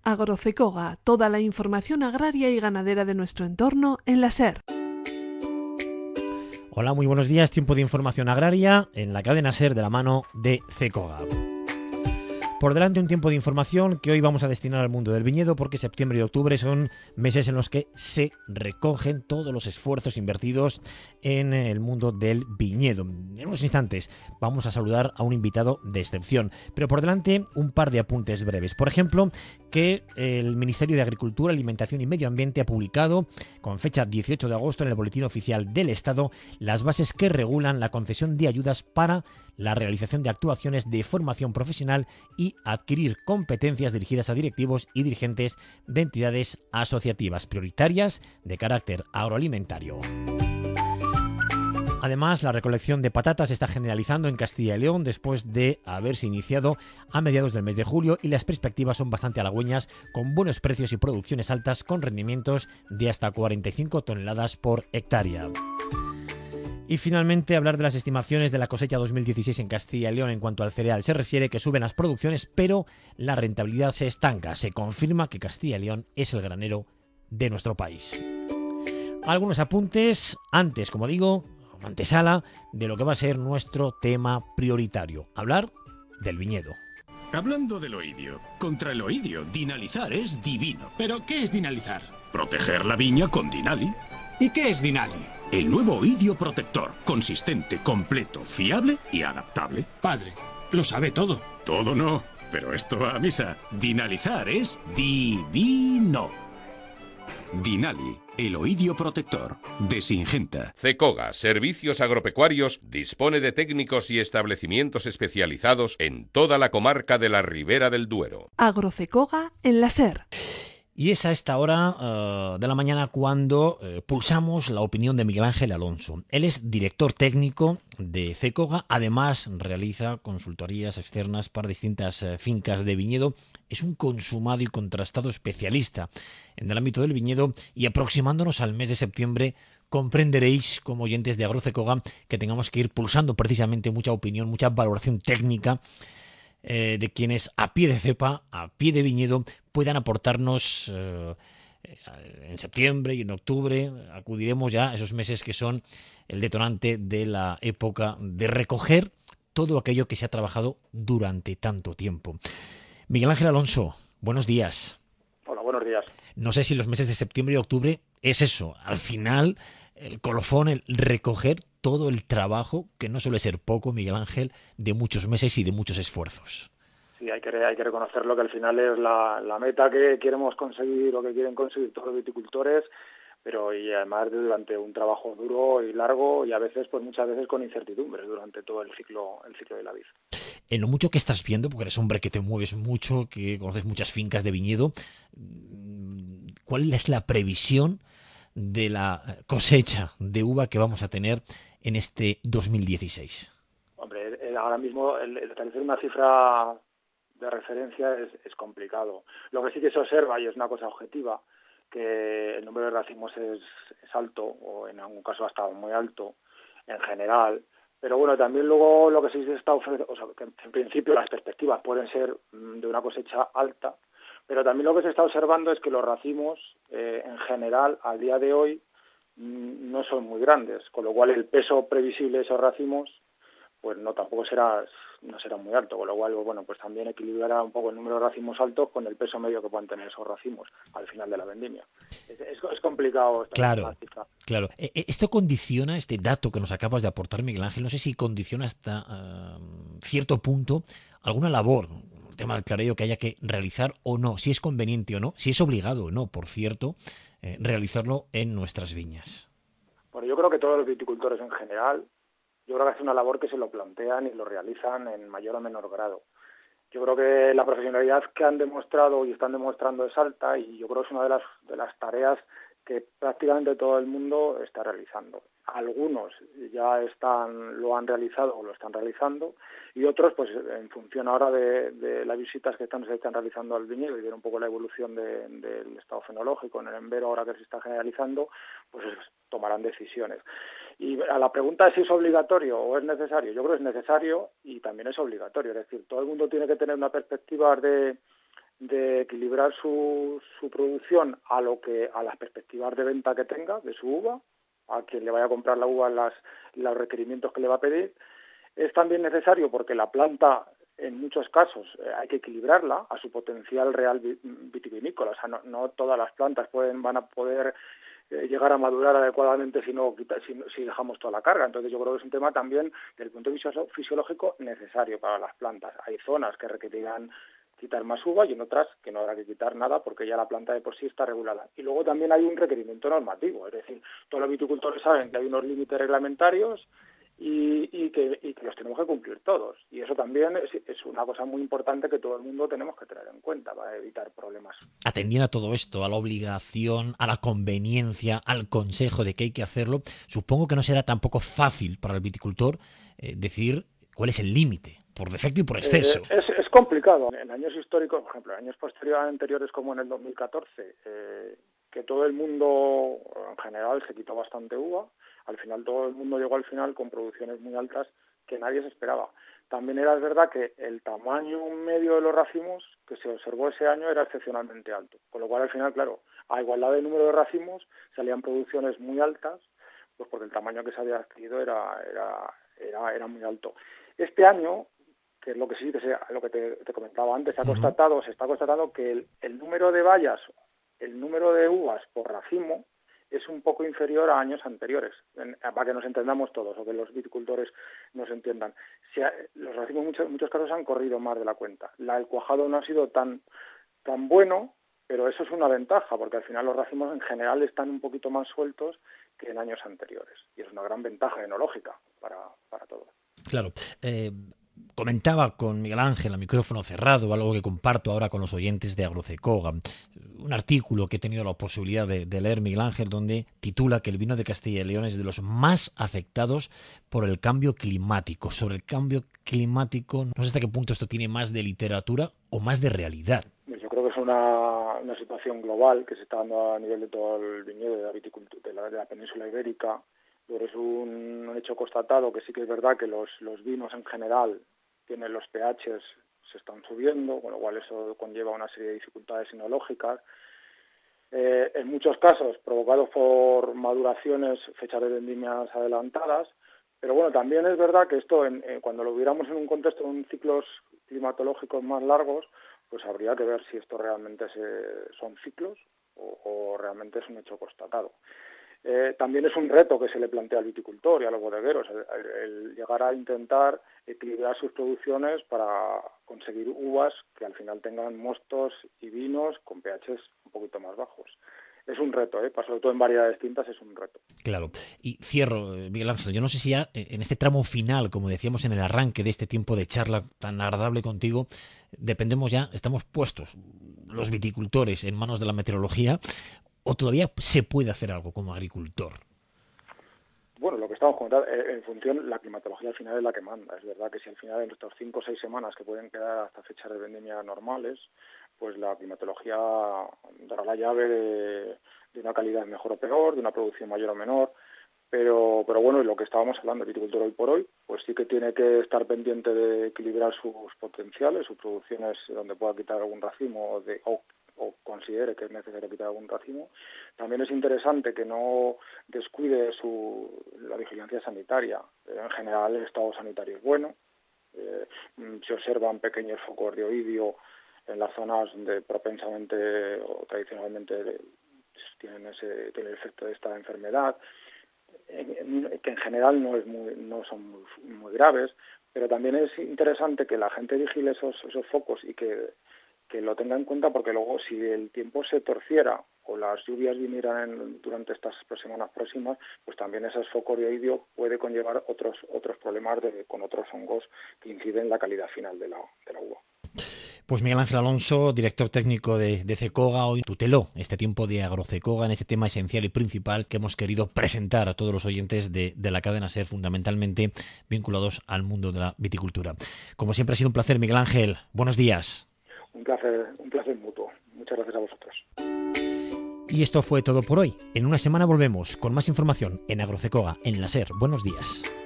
Agrocecoga, toda la información agraria y ganadera de nuestro entorno en la SER. Hola, muy buenos días. Tiempo de información agraria en la cadena SER de la mano de CECOGA. Por delante un tiempo de información que hoy vamos a destinar al mundo del viñedo porque septiembre y octubre son meses en los que se recogen todos los esfuerzos invertidos en el mundo del viñedo. En unos instantes vamos a saludar a un invitado de excepción, pero por delante un par de apuntes breves. Por ejemplo, que el Ministerio de Agricultura, Alimentación y Medio Ambiente ha publicado con fecha 18 de agosto en el Boletín Oficial del Estado las bases que regulan la concesión de ayudas para la realización de actuaciones de formación profesional y adquirir competencias dirigidas a directivos y dirigentes de entidades asociativas prioritarias de carácter agroalimentario. Además, la recolección de patatas se está generalizando en Castilla y León después de haberse iniciado a mediados del mes de julio y las perspectivas son bastante halagüeñas, con buenos precios y producciones altas con rendimientos de hasta 45 toneladas por hectárea. Y finalmente hablar de las estimaciones de la cosecha 2016 en Castilla y León en cuanto al cereal se refiere, que suben las producciones, pero la rentabilidad se estanca. Se confirma que Castilla y León es el granero de nuestro país. Algunos apuntes antes, como digo, antesala de lo que va a ser nuestro tema prioritario, hablar del viñedo. Hablando del oidio, contra el oidio, dinalizar es divino. ¿Pero qué es dinalizar? Proteger la viña con Dinali. ¿Y qué es Dinali? El nuevo oidio protector, consistente, completo, fiable y adaptable. Padre, lo sabe todo. Todo no, pero esto va a misa. Dinalizar es divino. Dinali, el oidio protector de Singenta. CECOGA, Servicios Agropecuarios, dispone de técnicos y establecimientos especializados en toda la comarca de la Ribera del Duero. Agrocecoga en la SER. Y es a esta hora de la mañana cuando pulsamos la opinión de Miguel Ángel Alonso. Él es director técnico de CECOGA, además realiza consultorías externas para distintas fincas de viñedo. Es un consumado y contrastado especialista en el ámbito del viñedo y aproximándonos al mes de septiembre comprenderéis, como oyentes de AgroCECOGA, que tengamos que ir pulsando precisamente mucha opinión, mucha valoración técnica de quienes a pie de cepa, a pie de viñedo, puedan aportarnos en septiembre y en octubre. Acudiremos ya a esos meses que son el detonante de la época de recoger todo aquello que se ha trabajado durante tanto tiempo. Miguel Ángel Alonso, buenos días. Hola, buenos días. No sé si los meses de septiembre y octubre es eso, al final el colofón, el recoger todo el trabajo, que no suele ser poco, Miguel Ángel, de muchos meses y de muchos esfuerzos. Sí, hay que reconocerlo, que al final es la meta que queremos conseguir o que quieren conseguir todos los viticultores, pero y además durante un trabajo duro y largo y a veces, pues muchas veces con incertidumbres durante todo el ciclo de la vid. En lo mucho que estás viendo, porque eres hombre que te mueves mucho, que conoces muchas fincas de viñedo, ¿cuál es la previsión de la cosecha de uva que vamos a tener en este 2016? Hombre, ahora mismo el establecer una cifra de referencia es complicado. Lo que sí que se observa, y es una cosa objetiva, que el número de racimos es alto, o en algún caso hasta muy alto, en general. Pero bueno, también luego lo que sí se está ofreciendo, o sea, que en principio las perspectivas pueden ser de una cosecha alta, pero también lo que se está observando es que los racimos, en general, al día de hoy, no son muy grandes, con lo cual el peso previsible de esos racimos, pues tampoco no será muy alto, con lo cual, bueno, pues también equilibrará un poco el número de racimos altos con el peso medio que puedan tener esos racimos al final de la vendimia. Es complicado. Claro. Esto condiciona, este dato que nos acabas de aportar, Miguel Ángel, no sé si condiciona hasta cierto punto alguna labor, el tema del clareo que haya que realizar o no, si es conveniente o no, si es obligado o no, por cierto, realizarlo en nuestras viñas. Bueno, yo creo que todos los viticultores en general, yo creo que es una labor que se lo plantean y lo realizan en mayor o menor grado. Yo creo que la profesionalidad que han demostrado y están demostrando es alta y yo creo que es una de las tareas que prácticamente todo el mundo está realizando. Algunos ya lo han realizado o lo están realizando y otros, pues en función ahora de las visitas que se están realizando al viñedo y ver un poco la evolución del estado fenológico en el embero ahora que se está generalizando, pues tomarán decisiones. Y a la pregunta de si es obligatorio o es necesario, yo creo que es necesario y también es obligatorio. Es decir, todo el mundo tiene que tener una perspectiva de de equilibrar su producción a las perspectivas de venta que tenga de su uva, a quien le vaya a comprar la uva los requerimientos que le va a pedir. Es también necesario porque la planta, en muchos casos, hay que equilibrarla a su potencial real vitivinícola. O sea, no todas las plantas van a poder llegar a madurar adecuadamente si dejamos toda la carga. Entonces yo creo que es un tema también, desde el punto de vista fisiológico, necesario para las plantas. Hay zonas que requerirán quitar más uva y en otras que no habrá que quitar nada porque ya la planta de por sí está regulada. Y luego también hay un requerimiento normativo, es decir, todos los viticultores saben que hay unos límites reglamentarios y que los tenemos que cumplir todos. Y eso también es una cosa muy importante que todo el mundo tenemos que tener en cuenta para evitar problemas. Atendiendo a todo esto, a la obligación, a la conveniencia, al consejo de que hay que hacerlo, supongo que no será tampoco fácil para el viticultor decidir cuál es el límite, por defecto y por exceso. Es complicado. En años históricos, por ejemplo, en años anteriores como en el 2014, que todo el mundo en general se quitó bastante uva. Al final todo el mundo llegó al final con producciones muy altas que nadie se esperaba. También era verdad que el tamaño medio de los racimos que se observó ese año era excepcionalmente alto. Con lo cual al final, claro, a igualdad de número de racimos salían producciones muy altas, pues porque el tamaño que se había adquirido era muy alto. Este año, que es lo que lo que te comentaba antes, se está constatando que el número de bayas, el número de uvas por racimo es un poco inferior a años anteriores, para que nos entendamos todos o que los viticultores nos entiendan. Los racimos en muchos casos han corrido más de la cuenta. El cuajado no ha sido tan bueno, pero eso es una ventaja, porque al final los racimos en general están un poquito más sueltos que en años anteriores, y es una gran ventaja enológica para todos. Claro. Comentaba con Miguel Ángel a micrófono cerrado, algo que comparto ahora con los oyentes de Agrocecoga, un artículo que he tenido la posibilidad de leer, Miguel Ángel, donde titula que el vino de Castilla y León es de los más afectados por el cambio climático. Sobre el cambio climático, no sé hasta qué punto esto tiene más de literatura o más de realidad. Yo creo que es una situación global que se está dando a nivel de todo el viñedo de la península ibérica. Pero es un hecho constatado que sí que es verdad que los vinos en general tienen los pHs, se están subiendo, con lo cual eso conlleva una serie de dificultades enológicas. En muchos casos provocados por maduraciones, fechas de vendimias adelantadas, pero bueno, también es verdad que esto, cuando lo viéramos en un contexto de ciclos climatológicos más largos, pues habría que ver si esto realmente son ciclos o realmente es un hecho constatado. También es un reto que se le plantea al viticultor y a los bodegueros, el llegar a intentar equilibrar sus producciones para conseguir uvas que al final tengan mostos y vinos con pHs un poquito más bajos. Es un reto, sobre todo en variedades distintas es un reto. Claro. Y cierro, Miguel Ángel, yo no sé si ya en este tramo final, como decíamos en el arranque de este tiempo de charla tan agradable contigo, estamos puestos los viticultores en manos de la meteorología, ¿o todavía se puede hacer algo como agricultor? Bueno, lo que estamos comentando, en función, la climatología al final es la que manda. Es verdad que si al final de nuestras 5 o 6 semanas que pueden quedar hasta fechas de vendimia normales, pues la climatología dará la llave de una calidad mejor o peor, de una producción mayor o menor. Pero bueno, lo que estábamos hablando, el viticultor hoy por hoy, pues sí que tiene que estar pendiente de equilibrar sus potenciales, sus producciones donde pueda quitar algún racimo o considere que es necesario quitar algún racimo. También es interesante que no descuide la vigilancia sanitaria. En general el estado sanitario es bueno. Se observan pequeños focos de oidio en las zonas donde propensamente o tradicionalmente tienen el efecto de esta enfermedad, que en general no son muy graves, pero también es interesante que la gente vigile esos focos y que lo tenga en cuenta, porque luego si el tiempo se torciera o las lluvias vinieran durante estas semanas próximas, pues también esos focos de oidio puede conllevar otros problemas con otros hongos que inciden en la calidad final de la uva. Pues Miguel Ángel Alonso, director técnico de Cecoga, hoy tuteló este tiempo de Agrocecoga en este tema esencial y principal que hemos querido presentar a todos los oyentes de la cadena SER, fundamentalmente vinculados al mundo de la viticultura. Como siempre ha sido un placer, Miguel Ángel. Buenos días. Un placer mutuo. Muchas gracias a vosotros. Y esto fue todo por hoy. En una semana volvemos con más información en Agrocecoga, en la SER. Buenos días.